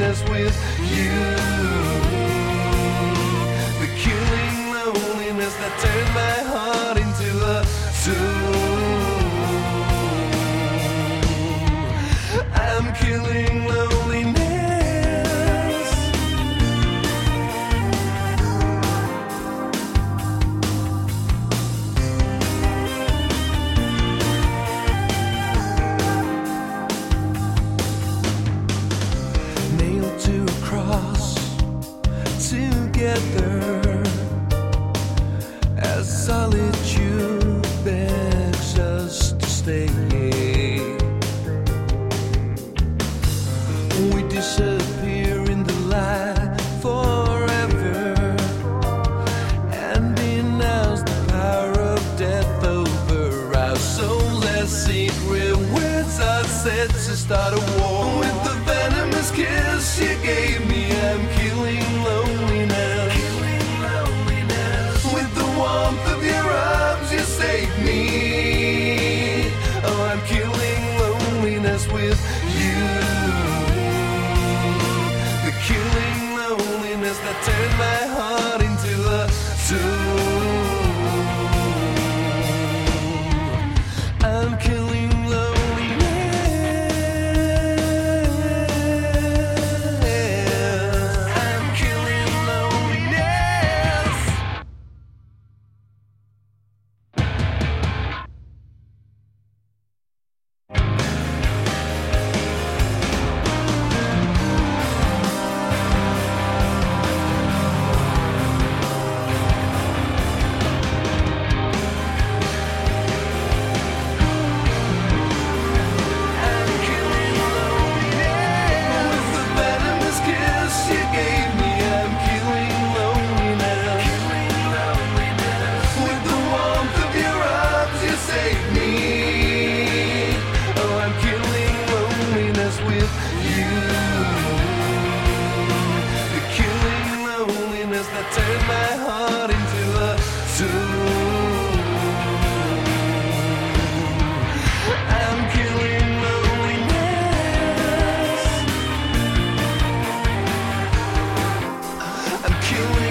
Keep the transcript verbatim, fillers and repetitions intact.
loneliness with you. The killing loneliness that turned my heart into a tomb. I'm killing loneliness. Nailed to a cross together as solitude begs us to stay. We disappear in the light forever, and denounce the power of death over our souls as secret words are said to start a war. With the venomous kiss you gave me, I'm killing loneliness. Killing loneliness. With the warmth of your arms you saved me. Oh, I'm killing loneliness with you. The killing loneliness that turned my heart into a tomb. I'm killing loneliness. I'm killing loneliness. I'm killing loneliness. With the venomous kiss you gave me, I'm killing loneliness. Killing loneliness. With the warmth of your arms you saved me. Oh, I'm killing loneliness with you. The killing loneliness that turned my heart into a tomb. I'm killing loneliness. I'm killing